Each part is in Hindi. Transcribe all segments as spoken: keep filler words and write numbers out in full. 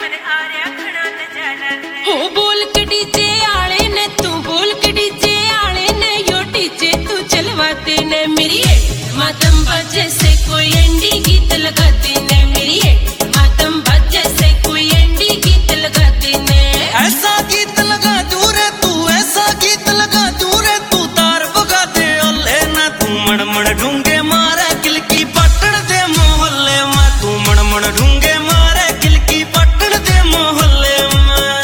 हो बोल के डीजे आले ने तू बोल के डीजे आले ने यो डीजे तू चलवाते ने मेरी मातम बाजे से कोई एंडी गीत लगाते ने मेरी मातम बाजे से कोई एंडी गीत लगाते ने ऐसा गीत लगा दूं रे तू ऐसा गीत लगा दूं रे तू तार बगा दे ओले ना तू मण मण ढूंगे मारे किलकी पटड़ दे मोहल्ले में तू मण मण ढूंगे मारे किलकी पटड़ दे मोहल्ले में।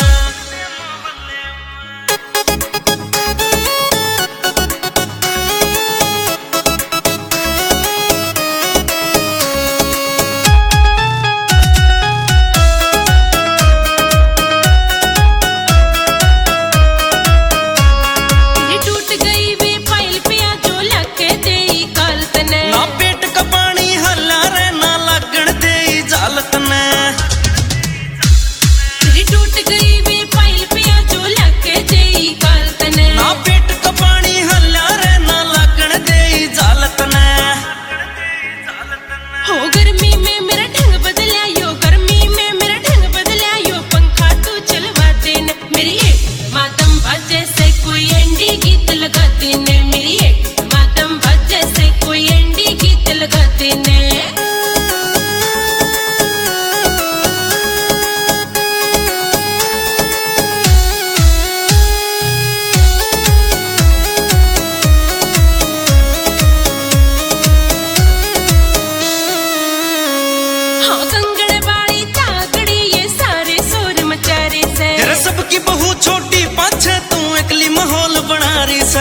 सबकी बहू छोटी पाछे तू एकली माहौल बना रही से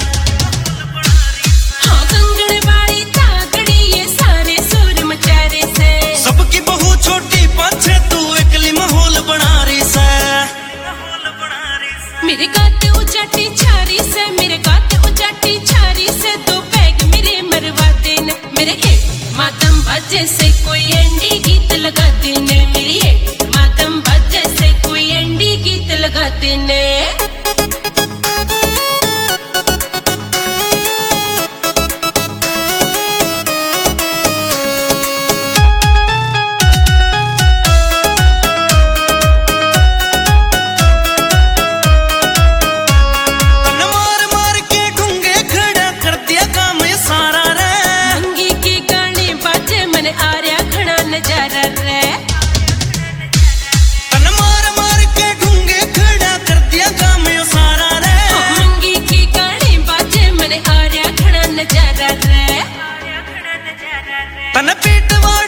हाँ कंगड़ वाली तागड़ी ये सारे सुर मचा रहे से सबकी बहू छोटी पाछे तू एकली माहौल बना रही से मेरे गाते उचाटी छारी से मेरे गाते उचाटी छारी से दो पैग मेरे मरवाते न मेरे एक मातम बाजे से कोई एंडी गीत लगाते न मेरी एक मातम बाजे से कोई एंडी गीत लगाते ने तन पीटवा